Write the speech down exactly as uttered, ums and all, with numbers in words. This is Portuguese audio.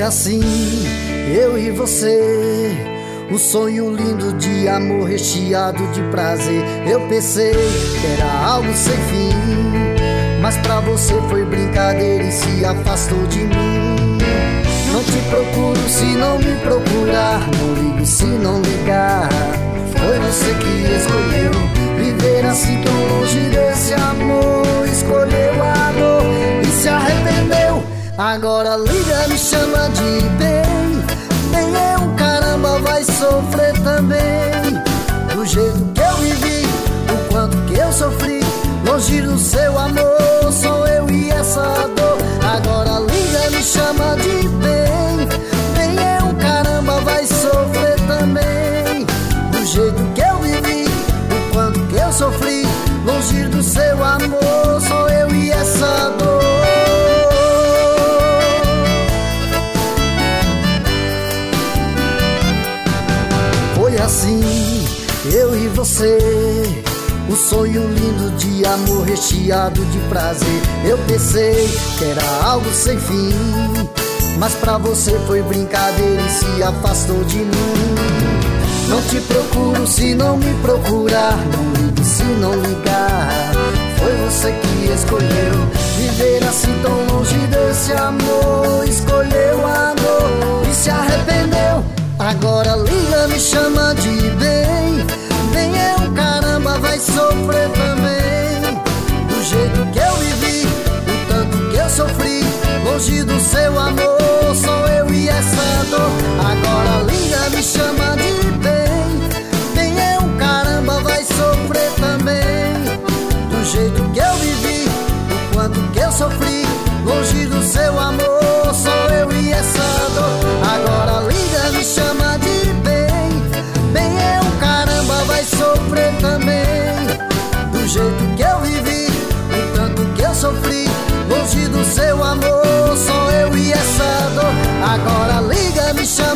assim, eu e você, um sonho lindo de amor recheado de prazer. Eu pensei que era algo sem fim, mas pra você foi brincadeira e se afastou de mim. Não te procuro se não me procurar, não ligo se não ligar. Foi você que escolheu viver assim tão longe desse amor. Escolheu a dor e se arrependeu. Agora liga, me chama de bem. Nem eu, caramba, vai sofrer também. Do jeito que eu vivi, o quanto que eu sofri, longe do seu amor, sou eu e essa dor. Agora liga, me chama de bem. Nem eu, caramba, vai sofrer também. Do jeito que eu vivi, o quanto que eu sofri, longe do seu amor, sou eu e essa dor. Foi assim, eu e você, um sonho lindo de amor recheado de prazer. Eu pensei que era algo sem fim, mas pra você foi brincadeira e se afastou de mim. Não te procuro se não me procurar, não ligo se não ligar. Foi você que escolheu viver assim tão longe desse amor. Escolheu a dor e se arrependeu. Agora liga, me chama de bem. Nem eu, caramba, vai sofrer também. Do jeito que eu vivi, o tanto que eu sofri, longe do seu amor, sou eu e essa dor. Agora liga, me chama de bem. Nem eu, caramba, vai sofrer também. Do jeito que eu vivi, o quanto que eu sofri, longe do seu amor, sou eu e essa dor. Agora liga, me chama de bem. Bem eu, caramba, vai sofrer também. Do jeito que eu vivi, o tanto que eu sofri, longe do seu amor, sou eu e essa dor. Agora liga, me chama